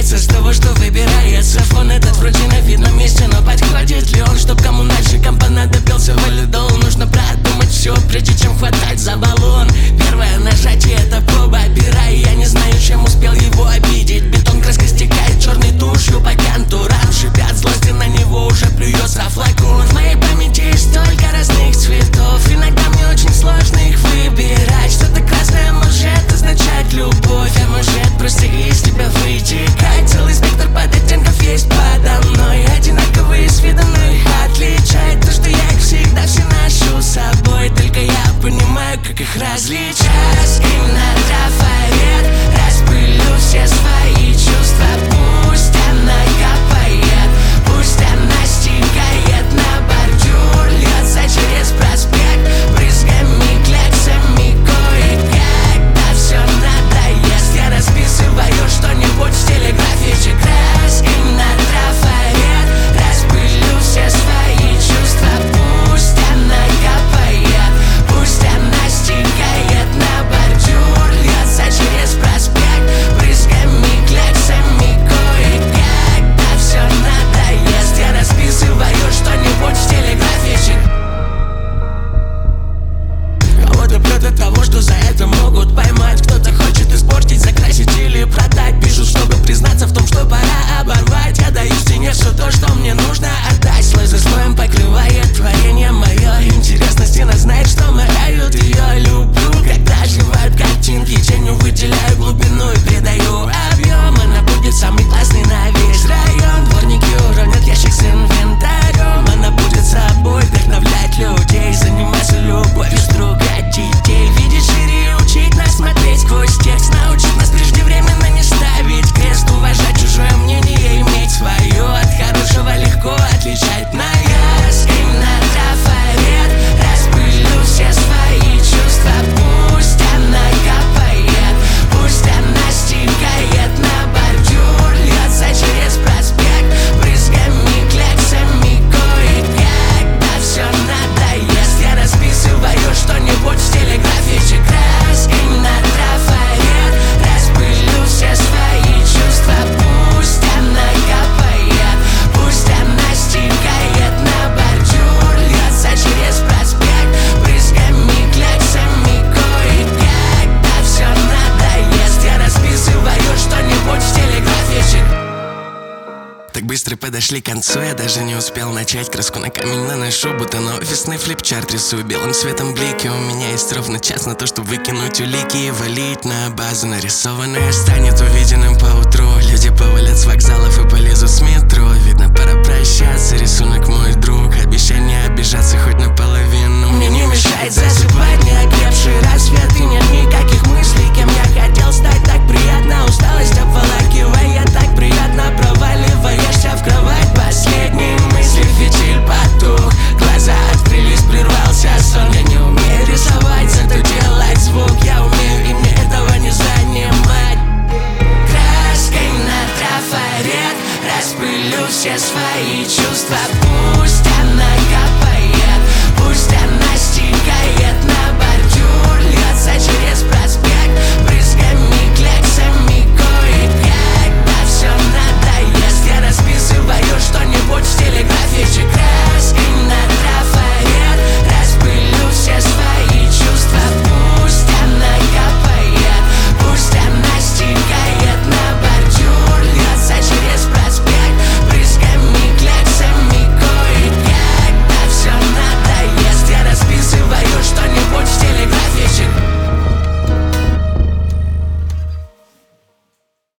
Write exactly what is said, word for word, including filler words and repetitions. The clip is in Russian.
начинается с того, что выбирается фон. Этот вроде на видном месте, но подходит ли он? Чтоб коммунальщикам понадобился валидол, нужно продумать все, прежде чем хватать за баллон. Первое нажатие — это проба пера, и я не знаю, чем успел его обидеть. Бетон, краска стекает черной тушью по контурам, шипят злости, на него уже плюется флакон. В моей памяти есть столько разных цветов, иногда мне очень сложно их выбирать. Что-то красное может означать любовь, а может просто из тебя вытекать. Целый спектр подоттенков есть подо мной, одинаковые с виду, но их отличает то, что я их всегда все ношу с собой. Только я понимаю, как их различать. Им на трафарет распылю все свои чувства. Пусть она капает, пусть она стекает на бордюр, льется через проспект брызгами, кляксами кое-когда все надоест. Я расписываю что-нибудь в телеграфе краски на трафарет, распылю все свои чувства. Пусть она капает, пусть она стекает на бордюр, льется через проспект брызгами, кляксами кое-когда все надоест. Я расписываю что-нибудь в телеграфе. Кого-то прет от того, что за это могут поймать. Кто-то хочет испортить, закрасить или продать. Пишут, чтобы признаться в том, что пора оборвать. Я даю стене все то, что мне нужно отдать. Слой за слоем покрывает творение мое. Интересно, стена знает, что морают ее. Люблю, когда оживают картинки, тенью выделяю глубину и придаю объем. Она будет самый классный на весь район. Дворники уронят ящик с инвентарем. Она будет собой вдохновлять людей, заниматься любовью строгать детей, видеть шире и учить нас смотреть сквозь текст, научить нас преждевременно не ставить крест, уважать чужое мнение, иметь свое, от хорошего легко отличать наяз. Им на трафарет распылю все свои чувства. Пусть она капает, пусть она стекает на бордюр, льется через проспект брызгами, кляксами кое-когда все надоест. Я расписываю что-нибудь в телеграфе краски на трафарет, распылю все свои чувства. Пусть она капает, пусть она стекает на бордюр, льется через проспект брызгами, кляксами кое-когда все надоест. Я расписываю что-нибудь в телеграфе. Так быстро подошли к концу, я даже не успел начать. Краску на камень наношу, будто на офисный флипчарт рисую белым цветом блики. У меня есть ровно час на то, чтобы выкинуть улики и валить на базу. Нарисованное станет увиденным поутру. Люди повалят с вокзалов и полезут с метро. Видно, пора прощаться, рисунок мой друг. Обещание обижаться хоть наполовину мне не мешает засыпать неокрепший рассвет. И нет никаких